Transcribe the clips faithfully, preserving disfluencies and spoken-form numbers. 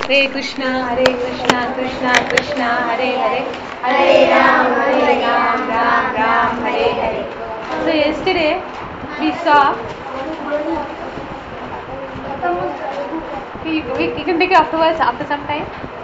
Hare Krishna, Hare Krishna, Krishna Krishna, Hare Hare, Hare Ram, Hare Ram, Ram Ram, Hare Hare. So yesterday we saw. You, we, you can take it afterwards, after some time.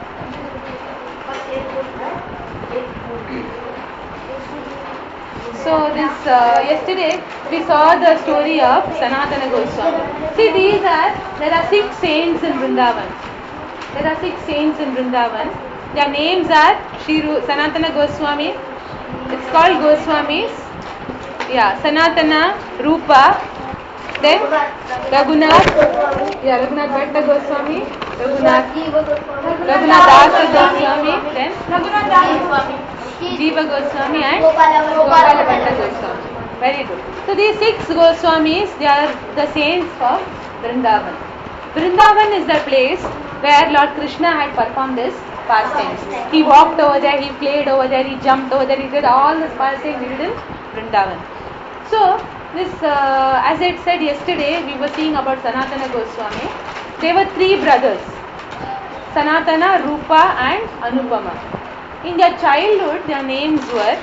So this uh, yesterday we saw the story of Sanatana Goswami. See, these are there are six saints in Vrindavan. There are six saints in Vrindavan. Their names are Shri Sanatana Goswami. It's called Goswamis. Yeah, Sanatana, Rupa, then Raghunath. Yeah, Raghunath Bhatta Goswami, Raghunath, Raghunath Dasa Goswami, then Raghunath Dasa Goswami, Jiva Goswami and Gopala Bhatta Goswami. Very good. So these six Goswamis, they are the saints of Vrindavan. Vrindavan is the place where Lord Krishna had performed his pastimes. He walked over there, he played over there, he jumped over there, he did all his pastimes he did in Vrindavan. So, this, uh, as I said yesterday, we were seeing about Sanatana Goswami. They were three brothers, Sanatana, Rupa and Anupama. In their childhood, their names were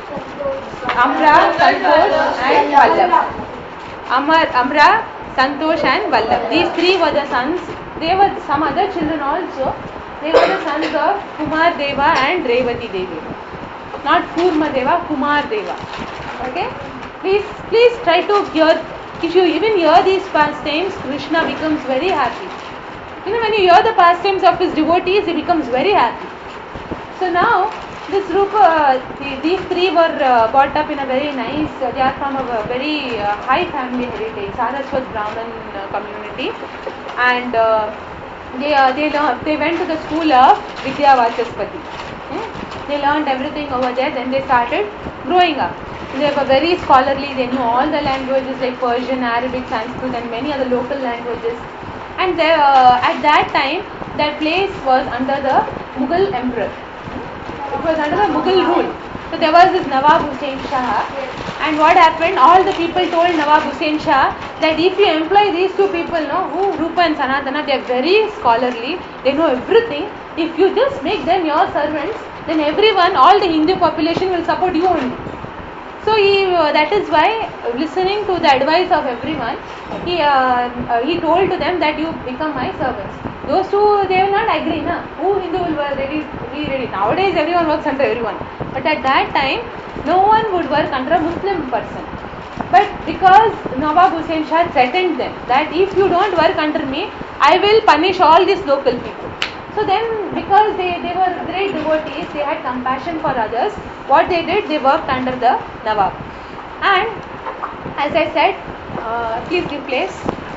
Amra, Santosh and Vallabh. Amar, Amra, Santosh and Vallabh. These three were the sons. They were some other children also. They were the sons of Kumar Deva and Revati Devi. Not Kurma Deva, Kumar Deva. Okay? Please, please try to hear. If you even hear these pastimes, Krishna becomes very happy. You know, when you hear the pastimes of his devotees, he becomes very happy. So now, this Rupa, uh, the, these three were uh, brought up in a very nice, uh, they are from a very uh, high family heritage, Saraswat Brahman uh, community. And uh, they, uh, they, learned, they went to the school of Vidya Vachaspati. Hmm? They learned everything over there, then they started growing up. They were very scholarly, they knew all the languages like Persian, Arabic, Sanskrit and many other local languages. And they, uh, at that time, that place was under the Mughal emperor. It was under the Mughal rule. So there was this Nawab Hussain Shah, and what happened, all the people told Nawab Hussain Shah that if you employ these two people, no, who Rupa and Sanatana, they are very scholarly, they know everything. If you just make them your servants, then everyone, all the Hindu population will support you only. So he, uh, that is why, uh, listening to the advice of everyone, he uh, uh, he told to them that you become my servants. Those two, they will not agree, na? Who Hindu will ready, be ready? Nowadays, everyone works under everyone. But at that time, no one would work under a Muslim person. But because Nawab Hussain Shah threatened them that if you don't work under me, I will punish all these local people. So then, because they, they were great devotees, they had compassion for others, what they did, they worked under the Nawab. And as I said, uh, please give place.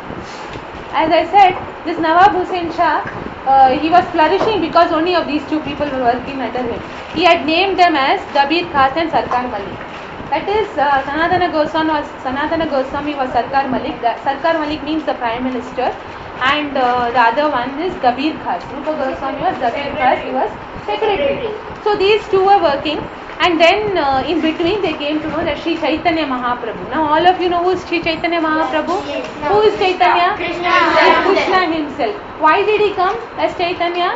As I said, this Nawab Hussain Shah, uh, he was flourishing because only of these two people were working under him. He had named them as Dabir Khas and Sarkar Malik. That is, uh, Sanatana Goswami was, Sanatana Goswami was Sarkar Malik. The, Sarkar Malik means the Prime Minister. And uh, the other one is Dabir Khas. Rupa Goswami was Dabir Khas, he was secretary. So these two were working, and then uh, in between they came to know that Sri Chaitanya Mahaprabhu. Now all of you know who is Sri Chaitanya Mahaprabhu? Krishna. Who is Chaitanya? Krishna. That Krishna himself. Why did he come as Chaitanya?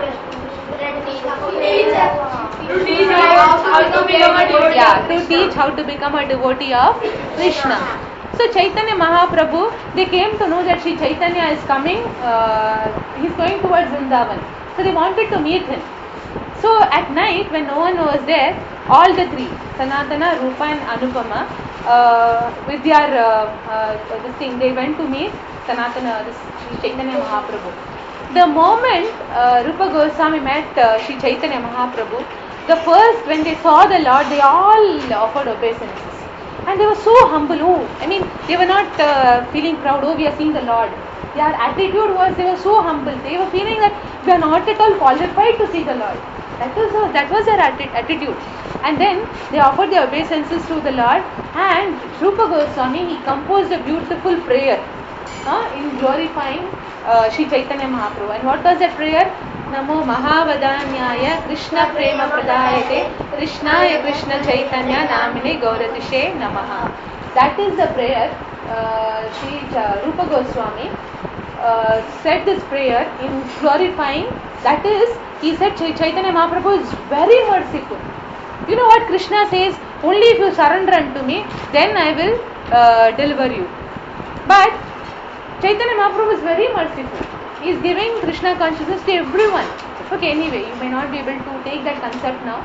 To teach how to become a devotee. Yeah, to teach how to become a devotee of Krishna. So Chaitanya Mahaprabhu, they came to know that Sri Chaitanya is coming, uh, he is going towards Vrindavan. So they wanted to meet him. So at night, when no one was there, all the three, Sanatana, Rupa and Anupama, uh, with their uh, uh, this thing, they went to meet Sanatana, this Sri Chaitanya Mahaprabhu. The moment uh, Rupa Goswami met uh, Sri Chaitanya Mahaprabhu, the first, when they saw the Lord, they all offered obeisances. And they were so humble. Oh, I mean, they were not uh, feeling proud. Oh, we are seeing the Lord. Their attitude was, they were so humble. They were feeling that we are not at all qualified to see the Lord. That was uh, that was their atti- attitude. And then they offered their obeisances to the Lord. And Rupa Goswami, he composed a beautiful prayer uh, in glorifying uh, Sri Chaitanya Mahaprabhu. And what was that prayer? Namo Mahavadanyaya Krishna Prema Pradayate Krishnaya Krishna Chaitanya Namine Gauratishe Namaha. That is the prayer uh, Sri Rupa Goswami uh, said this prayer in glorifying, that is, he said Ch- Chaitanya Mahaprabhu is very merciful. You know what Krishna says? Only if you surrender unto me, then I will uh, deliver you. But Chaitanya Mahaprabhu is very merciful. He is giving Krishna consciousness to everyone. Okay, anyway, you may not be able to take that concept now.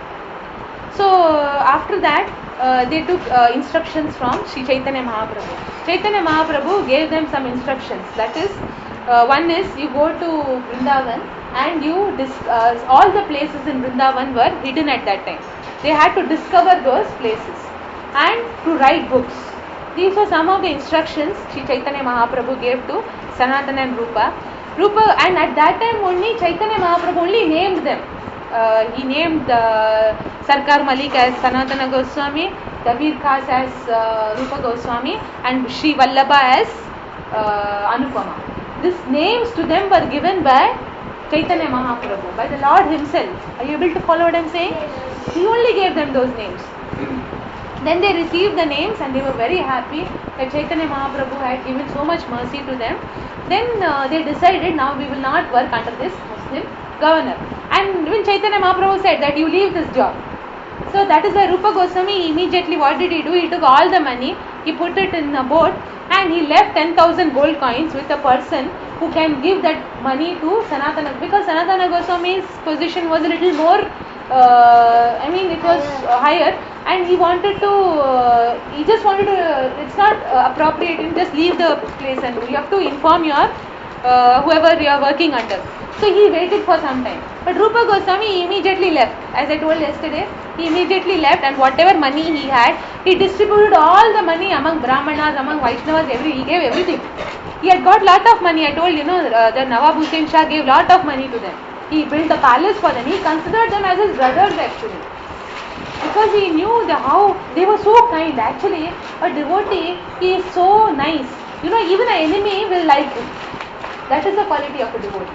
So after that, uh, they took uh, instructions from Sri Chaitanya Mahaprabhu. Chaitanya Mahaprabhu gave them some instructions. That is, uh, one is you go to Vrindavan and you dis- uh, all the places in Vrindavan were hidden at that time. They had to discover those places and to write books. These were some of the instructions Sri Chaitanya Mahaprabhu gave to Sanatana and Rupa. Rupa, and at that time only Chaitanya Mahaprabhu only named them. Uh, he named uh, Sarkar Malik as Sanatana Goswami, Kabir Khas as uh, Rupa Goswami, and Sri Vallabha as uh, Anupama. These names to them were given by Chaitanya Mahaprabhu, by the Lord himself. Are you able to follow what I am saying? He only gave them those names. Then they received the names and they were very happy that Chaitanya Mahaprabhu had given so much mercy to them. Then uh, they decided, now we will not work under this Muslim governor. And even Chaitanya Mahaprabhu said that you leave this job. So that is why Rupa Goswami immediately, what did he do? He took all the money, he put it in a boat and he left ten thousand gold coins with a person who can give that money to Sanatana. Because Sanatana Goswami's position was a little more, uh, I mean it was uh, higher, and he wanted to, uh, he just wanted to, uh, it's not uh, appropriate, you just leave the place and you have to inform your, uh, whoever you are working under. So he waited for some time. But Rupa Goswami immediately left. As I told yesterday, he immediately left and whatever money he had, he distributed all the money among Brahmanas, among Vaishnavas, every, he gave everything. He had got lot of money. I told you know, uh, the Nawab Hussain Shah gave lot of money to them. He built a palace for them. He considered them as his brothers actually. Because he knew the how they were so kind. Actually, a devotee, he is so nice. You know, even an enemy will like him. That is the quality of a devotee.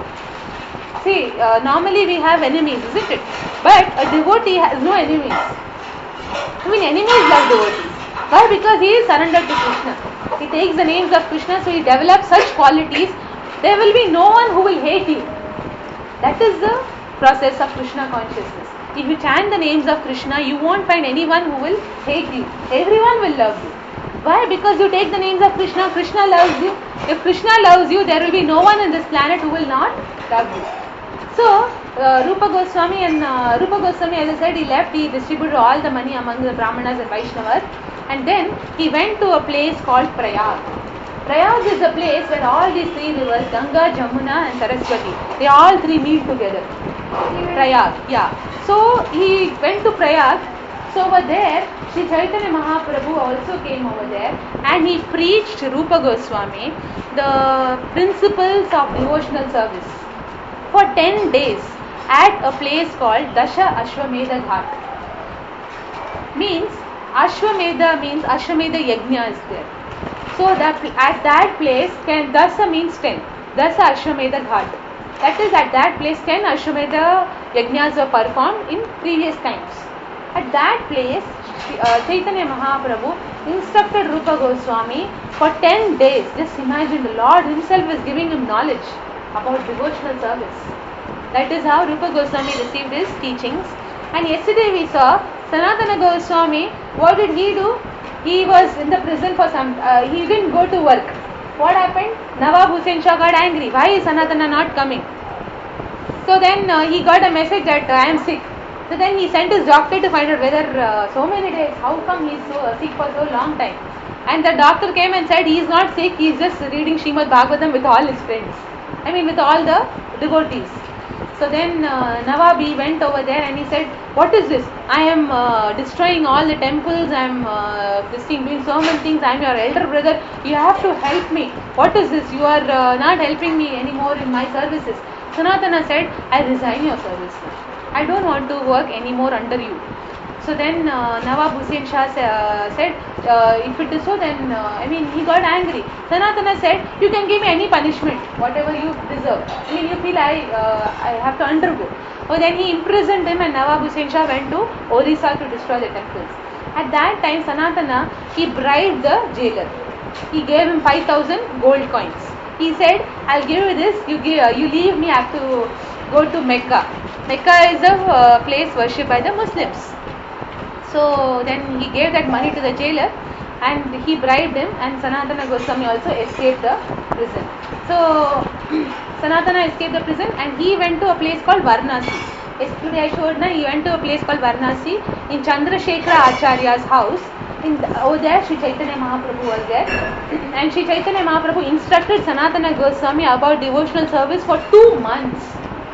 See, uh, normally we have enemies, isn't it? But a devotee has no enemies. I mean, enemies love devotees. Why? Because he is surrendered to Krishna. He takes the names of Krishna, so he develops such qualities. There will be no one who will hate you. That is the process of Krishna consciousness. If you chant the names of Krishna, you won't find anyone who will hate you. Everyone will love you. Why? Because you take the names of Krishna, Krishna loves you. If Krishna loves you, there will be no one in this planet who will not love you. So, uh, Rupa Goswami and uh, Rupa Goswami, as I said, he left, he distributed all the money among the Brahmanas and Vaishnavas, and then he went to a place called Prayag. Prayag is a place where all these three rivers, Ganga, Jamuna and Saraswati, they all three meet together. Prayag, yeah. So, he went to Prayag. So, over there, Sri Chaitanya Mahaprabhu also came over there and he preached Rupa Goswami the principles of devotional service for ten days at a place called Dasha Ashwamedha Ghat. Means, Ashwamedha means Ashwamedha Yajna is there. So, that at that place, can, Dasa means ten. Dasa Ashwamedha Ghat. That is, at that place, ten Ashwamedha Yajnas were performed in previous times. At that place, uh, Chaitanya Mahaprabhu instructed Rupa Goswami for ten days. Just imagine, the Lord himself is giving him knowledge about devotional service. That is how Rupa Goswami received his teachings. And yesterday we saw Sanatana Goswami. What did he do? He was in the prison for some, uh, he didn't go to work. What happened? Nawab Hussain Shah got angry. Why is Sanatana not coming? So then uh, he got a message that uh, I am sick. So then he sent his doctor to find out whether uh, so many days, how come he is so uh, sick for so long time. And the doctor came and said he is not sick, he is just reading Srimad Bhagavatam with all his friends. I mean with all the devotees. So then uh, Nawabi went over there and he said, what is this? I am uh, destroying all the temples, I am uh, this thing, doing so many things, I am your elder brother, you have to help me. What is this? You are uh, not helping me anymore in my services. Sanatana said, I resign your service now. I don't want to work anymore under you. So then uh, Nawab Hussain Shah uh, said, uh, if it is so, then, uh, I mean, he got angry. Sanatana said, you can give me any punishment, whatever you deserve. I mean, you feel I, uh, I have to undergo. So then he imprisoned him and Nawab Hussain Shah went to Orissa to destroy the temples. At that time, Sanatana, he bribed the jailer. He gave him five thousand gold coins. he said, I'll give you this, you give, uh, you leave me, I have to go to Mecca. Mecca is a uh, place worshipped by the Muslims. So then he gave that money to the jailer and he bribed him, and Sanatana Goswami also escaped the prison. So Sanatana escaped the prison and he went to a place called Varanasi. Yesterday I showed na, he went to a place called Varanasi in Chandrasekhara Acharya's house. In the, over there Sri Chaitanya Mahaprabhu was there, and Sri Chaitanya Mahaprabhu instructed Sanatana Goswami about devotional service for two months.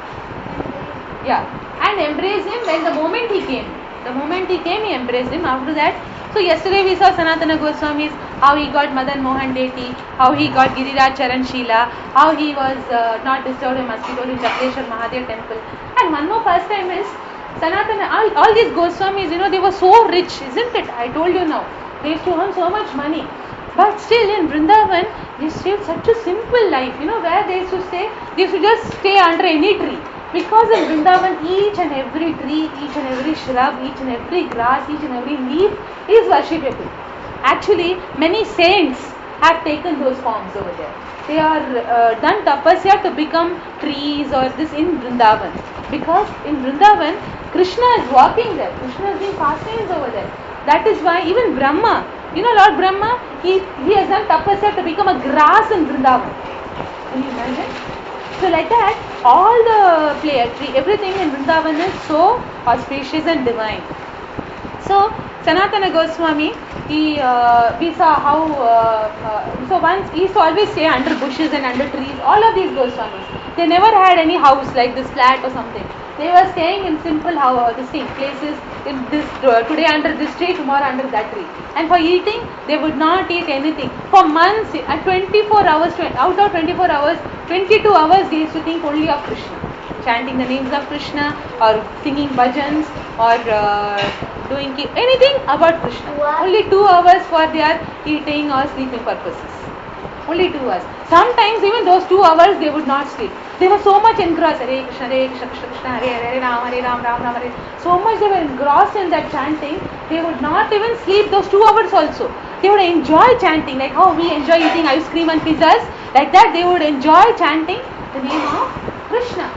Yeah, and embraced him when the moment he came. The moment he came, he embraced him. After that, so yesterday we saw Sanatana Goswami's, how he got Madan Mohan Deti, how he got Giriraj Charan Sheela, how he was uh, not disturbed by mosquitoes in Chakreshwar Mahadev temple. And one more pastime is Sanatana, all, all these Goswamis, you know, they were so rich, isn't it? I told you now. They used to earn so much money. But still in Vrindavan, they stayed such a simple life. You know, where they used to stay? They used to just stay under any tree. Because in Vrindavan, each and every tree, each and every shrub, each and every grass, each and every leaf is worshipable. Actually, many saints have taken those forms over there. They are uh, done tapasya to become trees or this in Vrindavan. Because in Vrindavan, Krishna is walking there. Krishna is doing pastimes over there. That is why even Brahma, you know Lord Brahma, he, he has done tapasya to become a grass in Vrindavan. Can you imagine? So like that, all the play, everything in Vrindavan is so auspicious and divine. So Sanatana Goswami, he uh, we saw how uh, uh, so once he used to always stay under bushes and under trees. All of these Goswamis, they never had any house like this flat or something. They were staying in simple how uh, this thing places in this uh, today under this tree, tomorrow under that tree. And for eating, they would not eat anything for months. At twenty-four hours, out of twenty-four hours, twenty-two hours they used to think only of Krishna, chanting the names of Krishna or singing bhajans or uh, doing anything about Krishna. What? Only two hours for their eating or sleeping purposes. Only two hours. Sometimes even those two hours they would not sleep. They were so much engrossed. Hare Krishna, Hare Krishna, Krishna Krishna, Hare Hare, Ram Hare Ram, Ram Ram Hare. So much they were engrossed in that chanting. They would not even sleep those two hours also. They would enjoy chanting, like how we enjoy eating ice cream and pizzas. Like that, they would enjoy chanting the name of Krishna.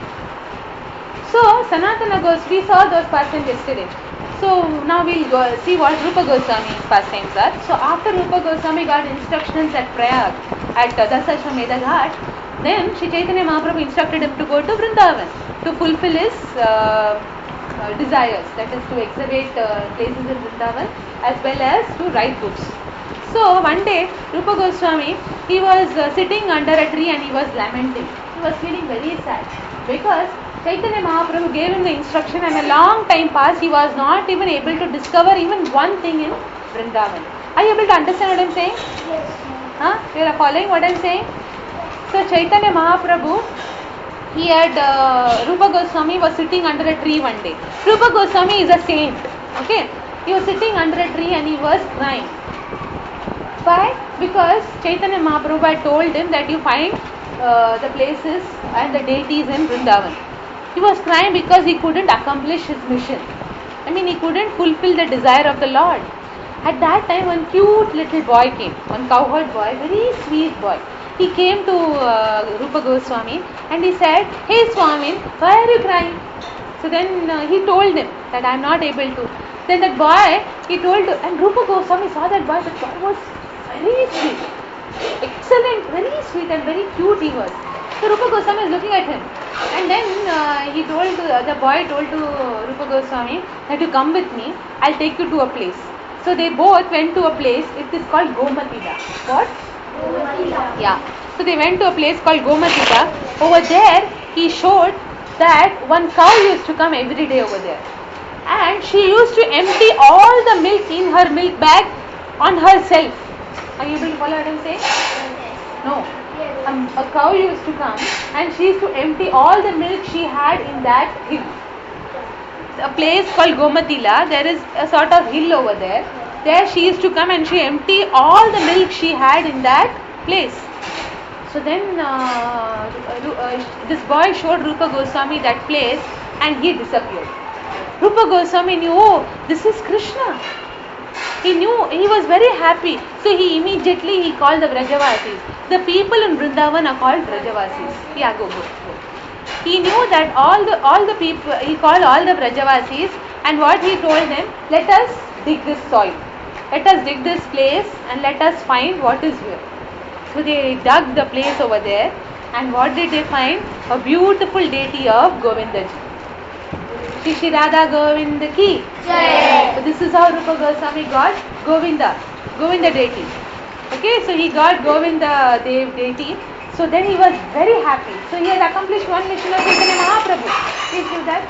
So Sanatana Goswami, we saw those pastimes yesterday. So now we'll go see what Rupa Goswami's pastimes are. So after Rupa Goswami got instructions at Prayag, at uh, Dasashwamedha Ghat, then Sri Chaitanya Mahaprabhu instructed him to go to Vrindavan to fulfill his uh, uh, desires, that is to excavate uh, places in Vrindavan as well as to write books. So one day Rupa Goswami, he was uh, sitting under a tree and he was lamenting. He was feeling very sad because Chaitanya Mahaprabhu gave him the instruction and a long time passed, he was not even able to discover even one thing in Vrindavan. Are you able to understand what I am saying? Yes. Huh? You are following what I am saying? So Chaitanya Mahaprabhu, he had, uh, Rupa Goswami was sitting under a tree one day. Rupa Goswami is a saint. Okay? He was sitting under a tree and he was crying. Why? Because Chaitanya Mahaprabhu had told him that you find uh, the places and the deities in Vrindavan. He was crying because he couldn't accomplish his mission. I mean, he couldn't fulfill the desire of the Lord. At that time, one cute little boy came, one cowherd boy, very sweet boy. He came to uh, Rupa Goswami and he said, "Hey Swami, why are you crying?" So then uh, he told him that I am not able to. Then that boy, he told, and Rupa Goswami saw that boy, that boy was very sweet, excellent, very sweet and very cute he was. So Rupa Goswami is looking at him. And then uh, he told, uh, the boy told to Rupa Goswami that you come with me, I'll take you to a place. So they both went to a place, it is called Gomatida. What? Gomatida. Yeah. So they went to a place called Gomatida. Over there, he showed that one cow used to come every day over there. And she used to empty all the milk in her milk bag on herself. Are you able to follow what I am saying? Yes. No. Um, a cow used to come and she used to empty all the milk she had in that hill. A place called Gomatila, there is a sort of hill over there. There she used to come and she empty all the milk she had in that place. So then uh, uh, this boy showed Rupa Goswami that place and he disappeared. Rupa Goswami knew, oh, this is Krishna. He knew, he was very happy. So he immediately he called the Vrajavasis. The people in Vrindavan are called Vrajavasis. Yeah, go, go, go. He knew that all the all the people, he called all the Vrajavasis, and what he told them, let us dig this soil. Let us dig this place and let us find what is here. So they dug the place over there, and what did they find? A beautiful deity of Govindaji. Shri Shri Radha Govinda ki. Jai. So this is how Rupa Goswami got Govinda, Govinda deity. Okay, so he got Govinda Dev deity. So then he was very happy. So he has accomplished one mission of Chaitanya Mahaprabhu. Please do that.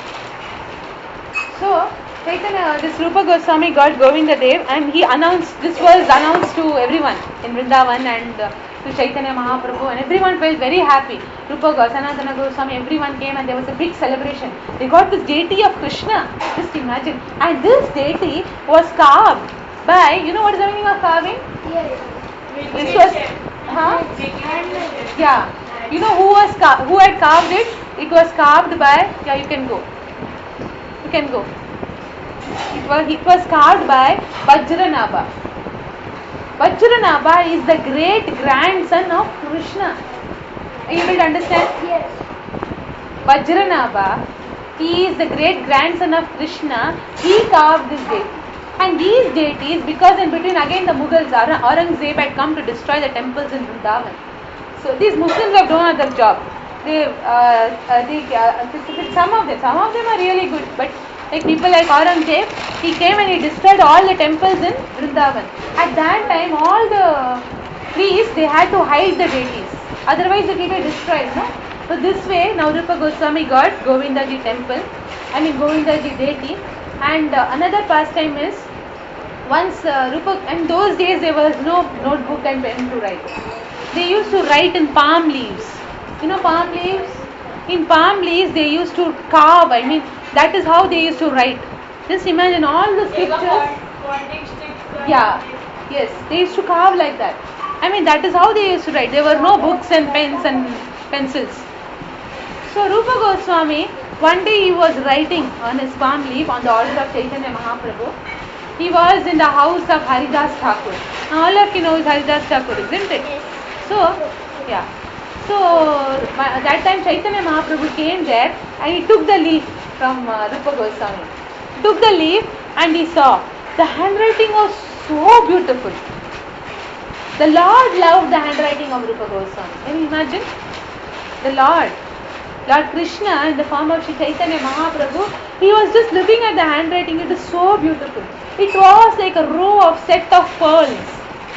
So Chaitanya, this Rupa Goswami got Govinda Dev, and he announced, this was announced to everyone in Vrindavan and uh, to Chaitanya Mahaprabhu, and everyone felt very happy. Rupa Sanatana Goswami, everyone came, and there was a big celebration. They got this deity of Krishna, just imagine. And this deity was carved by, you know what is the meaning of carving? Yes. This was, huh? Yeah. You know who was car- who had carved it? It was carved by, yeah, you can go. You can go. It was, it was carved by Vajranabha. Vajranabha is the great grandson of Krishna. Are you able to understand? Yes. Vajranabha, he is the great grandson of Krishna. He carved this deity. And these deities, because in between again the Mughals, Aurangzeb had come to destroy the temples in Vrindavan. So these Muslims have done other job. They, uh, uh, they uh, some of them, some of them are really good, but like people like Aurangzeb, he came and he destroyed all the temples in Vrindavan. At that time, all the priests, they had to hide the deities. Otherwise, it will be destroyed, no? So this way, now Rupa Goswami got Govindaji temple, I mean Govindaji deity. And uh, another pastime is, once uh, Rupa, and those days there was no notebook and pen to write. They used to write in palm leaves. You know palm leaves? In palm leaves they used to carve, I mean, that is how they used to write. Just imagine all the scriptures. Yeah, yes, they used to carve like that. I mean, that is how they used to write. There were no books and pens and pencils. So Rupa Goswami, one day he was writing on his palm leaf on the order of Chaitanya Mahaprabhu. He was in the house of Haridas Thakur. Now all of you know is Haridas Thakur, isn't it? So, yeah. So that time Chaitanya Mahaprabhu came there and he took the leaf from uh, Rupa Goswami. He took the leaf and he saw the handwriting was so beautiful. The Lord loved the handwriting of Rupa Goswami. Can you imagine? The Lord. Lord Krishna in the form of Shri Chaitanya Mahaprabhu, he was just looking at the handwriting. It is so beautiful. It was like a row of set of pearls.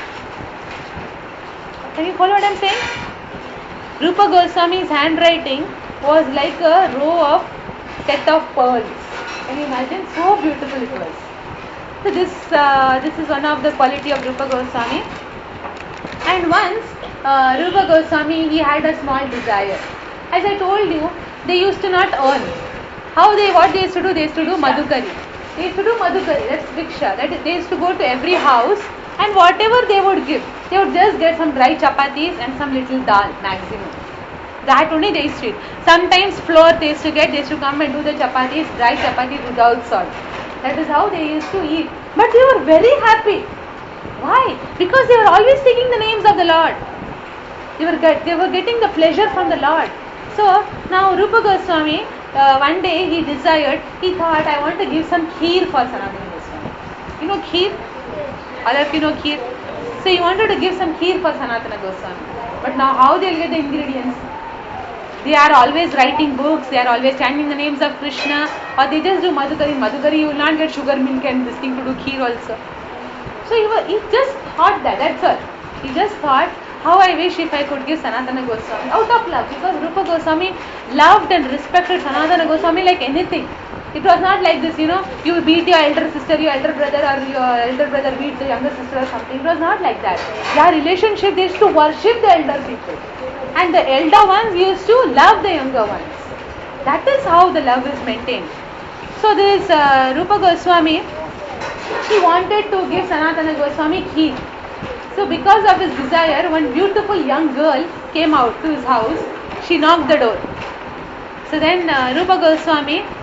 Can you follow what I am saying? Rupa Goswami's handwriting was like a row of set of pearls. Can you imagine? So beautiful it was. So this uh, this is one of the quality of Rupa Goswami. And once uh, Rupa Goswami, he had a small desire. As I told you, they used to not earn. How they, what they used to do? They used to do madhukari. They used to do madhukari, that's viksha. That is, they used to go to every house and whatever they would give, they would just get some dry chapatis and some little dal maximum. That only they used to eat. Sometimes flour they used to get, they used to come and do the chapatis, dry chapatis without salt. That is how they used to eat. But they were very happy. Why? Because they were always taking the names of the Lord. They were, get, they were getting the pleasure from the Lord. So now Rupa Goswami, uh, one day he desired, he thought, I want to give some kheer for Sanatana Goswami. You know kheer? All of you know kheer? So he wanted to give some kheer for Sanatana Goswami. But now how they will get the ingredients? They are always writing books, they are always chanting the names of Krishna, or they just do madhukari. Madhukari you will not get sugar, milk and this thing to do kheer also. So he, was, he just thought that, that's all. He just thought, how I wish if I could give Sanatana Goswami out of love, because Rupa Goswami loved and respected Sanatana Goswami like anything. It was not like this, you know, you beat your elder sister, your elder brother, or your elder brother beats the younger sister or something. It was not like that. Their relationship, they used to worship the elder people. And the elder ones used to love the younger ones. That is how the love is maintained. So this uh, Rupa Goswami, he wanted to give Sanatana Goswami kheer. So because of his desire, one beautiful young girl came out to his house. She knocked the door. So then uh, Rupa Goswami,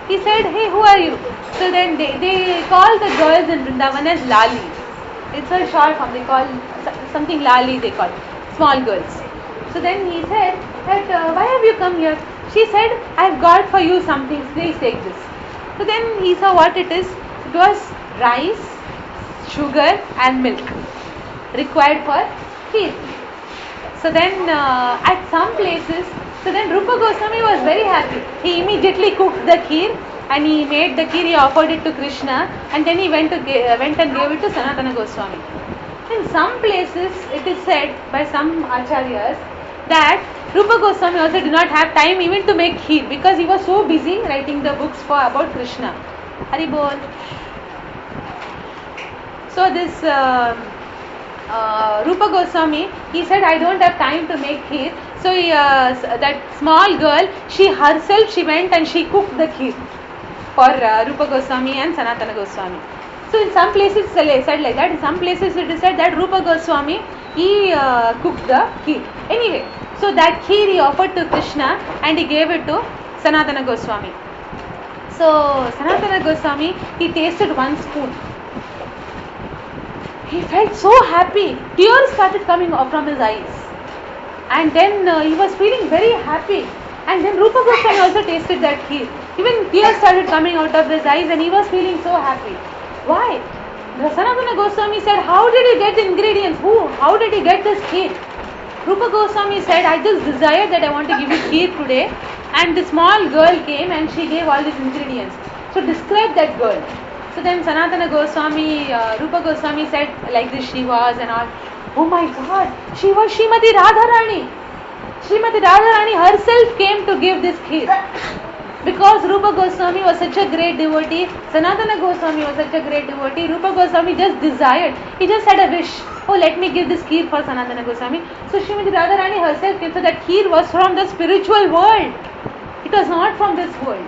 He said, hey, who are you? So then they, they call the girls in Vrindavan as Lali. It's a short form, they call something Lali, they call small girls. So then he said that, uh, why have you come here? She said, I've got for you something, please take this. So then he saw what it is. It was rice, sugar and milk required for kheer. So then uh, at some places, so then Rupa Goswami was very happy. He immediately cooked the kheer and he made the kheer, he offered it to Krishna, and then he went to uh, went and gave it to Sanatana Goswami. In some places it is said by some acharyas that Rupa Goswami also did not have time even to make kheer because he was so busy writing the books for about Krishna. Hari Bol. So this uh, uh, Rupa Goswami, he said, I don't have time to make kheer. So he, uh, that small girl, she herself, she went and she cooked the kheer for uh, Rupa Goswami and Sanatana Goswami. So in some places it's said like that. In some places it is said that Rupa Goswami, he uh, cooked the kheer. Anyway, so that kheer he offered to Krishna and he gave it to Sanatana Goswami. So Sanatana Goswami, he tasted one spoon. He felt so happy. Tears started coming up from his eyes. And then uh, he was feeling very happy. And then Rupa Goswami also tasted that kheer. Even tears started coming out of his eyes and he was feeling so happy. Why? The Sanatana Goswami said, how did he get the ingredients? Who? How did he get this kheer? Rupa Goswami said, I just desired that I want to give you kheer today. And the small girl came and she gave all these ingredients. So describe that girl. So then Sanatana Goswami, uh, Rupa Goswami said like this she was and all. Oh my God, she was Srimati Radharani. Srimati Radharani herself came to give this kheer. Because Rupa Goswami was such a great devotee, Sanatana Goswami was such a great devotee, Rupa Goswami just desired, he just had a wish, oh let me give this kheer for Sanatana Goswami. So Srimati Radharani herself came, so that kheer was from the spiritual world. It was not from this world.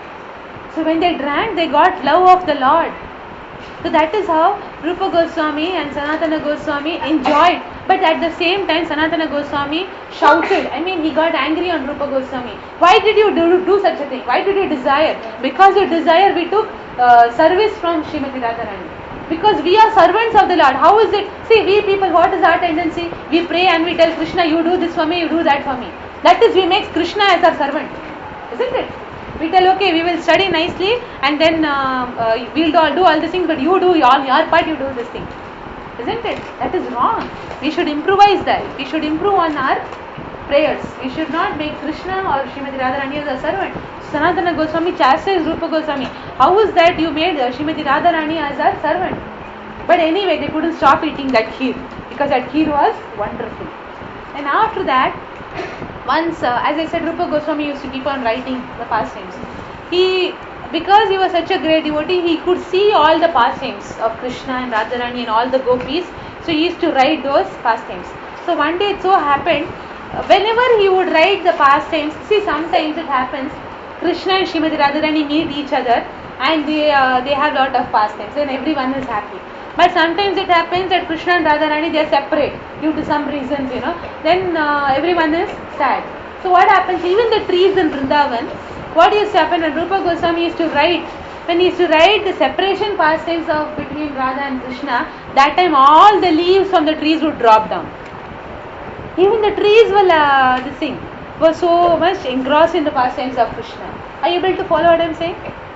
So when they drank, they got love of the Lord. So that is how Rupa Goswami and Sanatana Goswami enjoyed. But at the same time, Sanatana Goswami shouted. I mean, he got angry on Rupa Goswami. Why did you do, do such a thing? Why did you desire? Because you desire, we took uh, service from Srimati Radharani. Because we are servants of the Lord. How is it? See, we people, what is our tendency? We pray and we tell Krishna, you do this for me, you do that for me. That is, we make Krishna as our servant. Isn't it? We tell, okay, we will study nicely and then uh, uh, we'll do all, do all these things, but you do your, your part, you do this thing. Isn't it? That is wrong. We should improvise that. We should improve on our prayers. We should not make Krishna or Srimati Radharani as a servant. Sanatana Goswami chastises Rupa Goswami. How is that you made uh, Srimati Radharani as a servant? But anyway, they couldn't stop eating that kheer because that kheer was wonderful. And after that, once, uh, as I said, Rupa Goswami used to keep on writing the pastimes. He, because he was such a great devotee, he could see all the pastimes of Krishna and Radharani and all the gopis. So he used to write those pastimes. So one day it so happened, uh, whenever he would write the pastimes, see sometimes it happens, Krishna and Srimati Radharani meet each other and they uh, they have lot of pastimes and everyone is happy. But sometimes it happens that Krishna and Radharani, they are separate due to some reasons, you know. Then uh, everyone is sad. So what happens? Even the trees in Vrindavan, what used to happen when Rupa Goswami used to write, when he used to write the separation pastimes of between Radha and Krishna, that time all the leaves from the trees would drop down. Even the trees will, uh, this thing, were so much engrossed in the pastimes of Krishna. Are you able to follow what I am saying?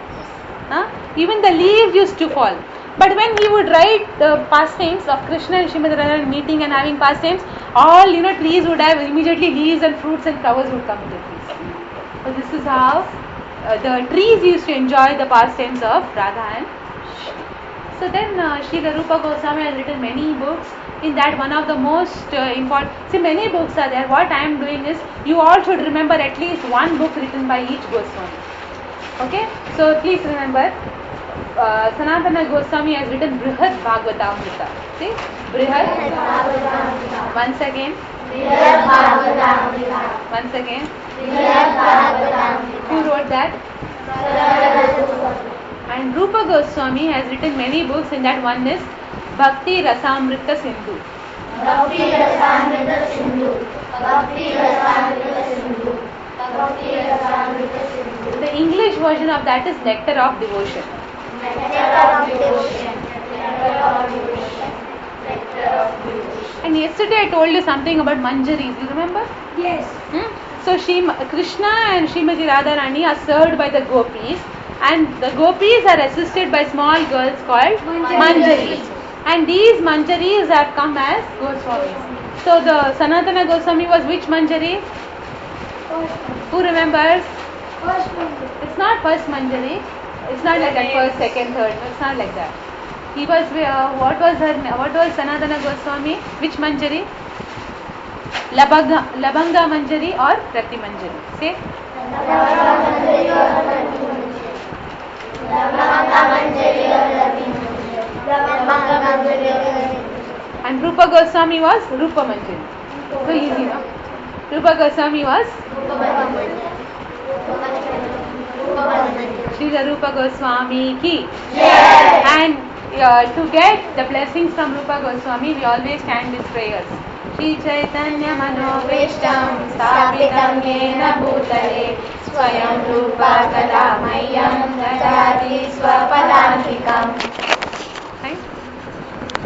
Huh? Even the leaves used to fall. But when he would write the pastimes of Krishna and Srimati Radharani meeting and having pastimes, all you know trees would have immediately leaves and fruits and flowers would come to the trees. So this is how uh, the trees used to enjoy the pastimes of Radha and Krishna. So then uh, Srila Rupa Goswami has written many books. In that, one of the most uh, important, see many books are there. What I am doing is, you all should remember at least one book written by each Goswami. Okay, so please remember. Uh, Sanatana Goswami has written Brihad Bhagavatamrita. See? Brihad Bhagavatamrita. Once again. Brihad Bhagavatamrita. Once again. Brihad Bhagavatamrita. Who wrote that? And Rupa Goswami has written many books. In that, one is Bhakti Rasamrita Sindhu. Bhakti Rasamrita Sindhu. Bhakti Rasamrita Sindhu. Bhakti Rasamrita Sindhu. The English version version of that is nectar of devotion. Nectar of devotion. Nectar of devotion. Nectar of devotion. And yesterday I told you something about manjaris. You remember? Yes. Hmm? So she, Krishna and Srimati Radharani are served by the gopis, and the gopis are assisted by small girls called Manjaris. manjaris. And these manjaris have come as Goswamis. So the Sanatana Goswami was which manjari? Who remembers? First one. It's not first manjari. It's not like that first, second, third. No, it's not like that. He was uh, what was her? What was Sanatana Goswami? Which manjari? Labanga, Labanga manjari or Rati manjari? Say. Labanga manjari or Rati manjari. Labanga manjari or Rati manjari. Labanga manjari or Rati manjari. And Rupa Goswami was Rupa manjari. So easy, no? Rupa Goswami was Srila Rupa Goswami ki. Yes. And uh, to get the blessings from Rupa Goswami, we always chant these prayers. Shri Chaitanya Manovishtam Sthapitam Yena Bhutale Swayam Rupa Kada Mayam